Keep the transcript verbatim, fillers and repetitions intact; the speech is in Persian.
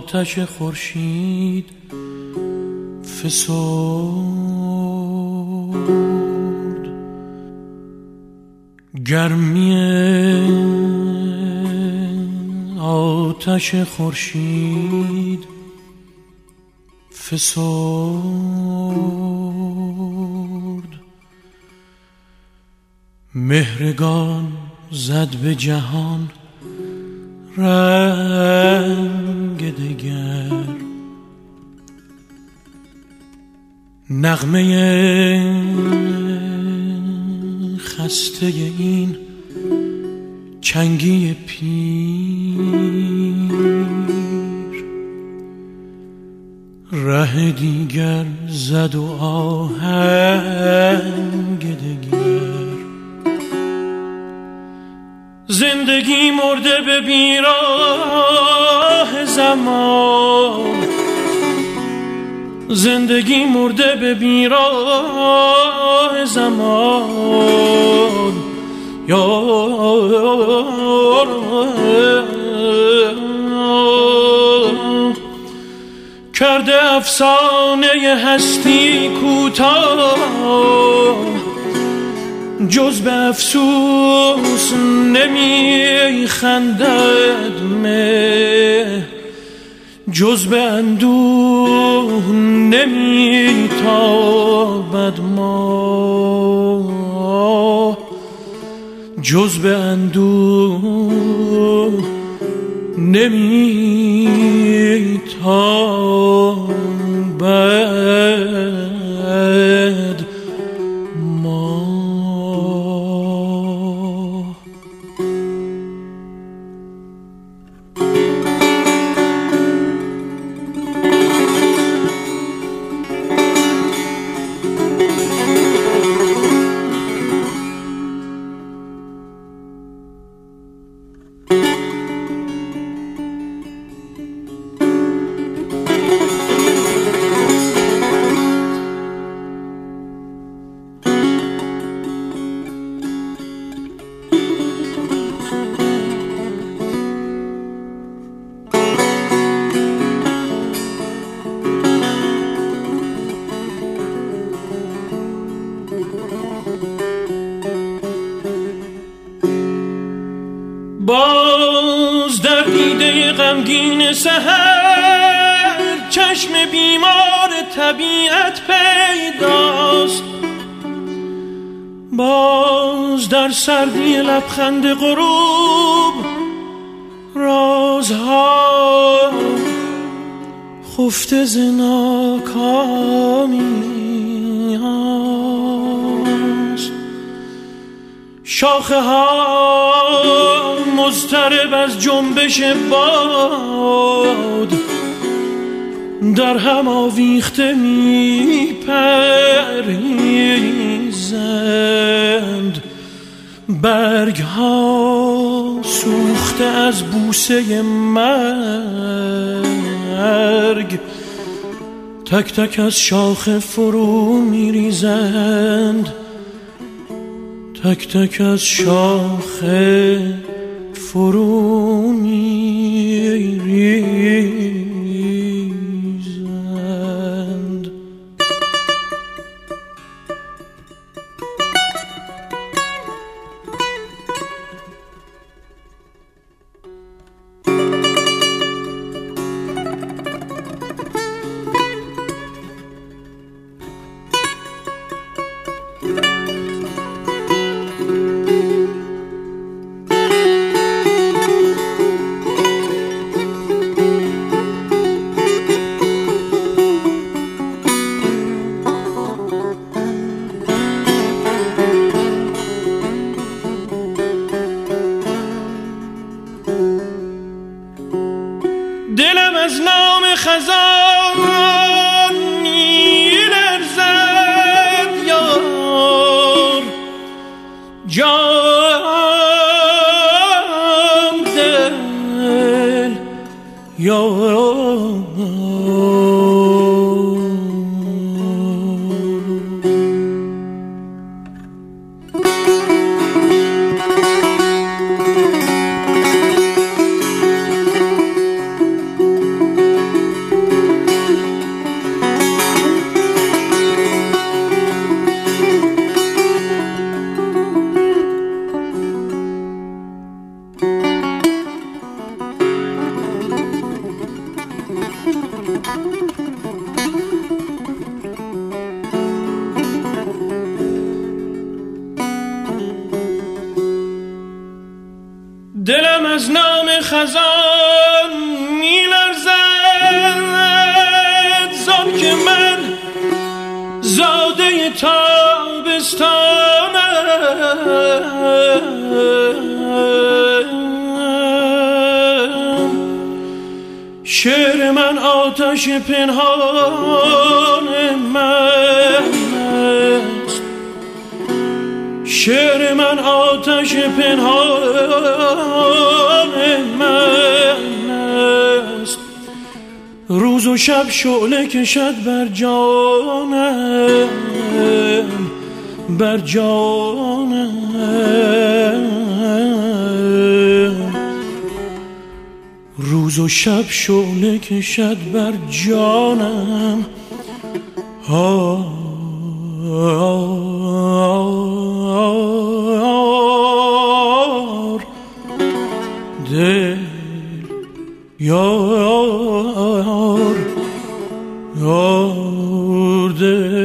آتش خورشید فسرد، گرمی آتش خورشید فسرد، مهرگان زد به جهان رنگ دگر، نغمه خسته این چنگی پیر، ره دیگر زد و آهنگ دگر. زندگی مرده به بیراه زمان، زندگی مرده به بیراه زمان، یار کرده افسانه هستی کوتاه، جز به افسوس نمی خندد مه، جز به اندوه نمی تابد ما، جز به اندوه نمی تابد ما. باز در دیده غمگین سحر چشم بیمار طبیعت پیداست، باز در سردی لبخند غروب رازها خفته ز ناکامی است، شاخه ها مضطرب از جنبش باد در هم آویخته می پریزند، برگ ها سوخته از بوسه مرگ تک تک از شاخه فرو می ریزند، تک تک از شاخه فرو می ریزند. دلم از نام خزان می‌لرزد یار، جان دل یار، دلم از نام خزان می‌لرزد زان که من زاده تابستانم. شعر من آتش پنهان من است، شعر من آتش پنهان من است. روز و شب شعله کشد بر جانم، بر جانم. روز و شب شعله کشد بر جانم. آه دل یار یار دل